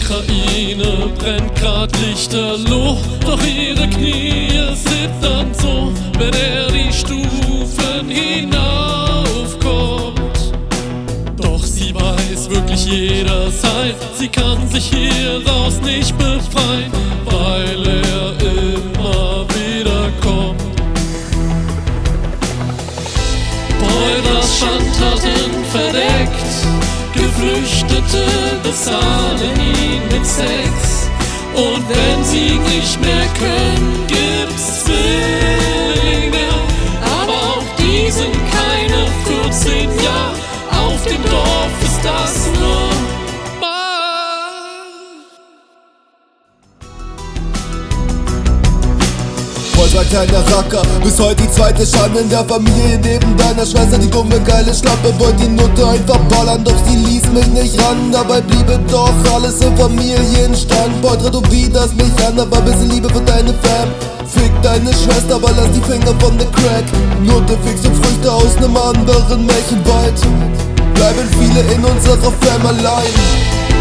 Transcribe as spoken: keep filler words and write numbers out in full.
Ukraine brennt grad lichterloh, doch ihre Knie zittern so, wenn er die Stufen hinaufkommt. Doch sie weiß wirklich jederzeit, sie kann sich hieraus nicht befreien, weil er immer wieder kommt. Beuras Schandtaten verdeckt, Geflüchtete bezahlen ihn mit Sex. Und wenn sie nicht mehr können, gibt's Zwillinge, aber auch die sind keine vierzehn Jahre. Auf dem Dorf ist das normal. Ein kleiner Racker, bis heute die zweite Schande in der Familie. Neben deiner Schwester, die dumme geile Schlampe, wollte die Nutte einfach ballern, doch sie ließ mich nicht ran. Dabei bliebe doch alles im Familienstand. Boy, tätowierst mich an, aber bisschen Liebe für deine Fam. Fick deine Schwester, aber lass die Finger von der Crack. Nutte fickst du Früchte aus nem anderen Märchenwald. Bleiben viele in unserer Fam allein.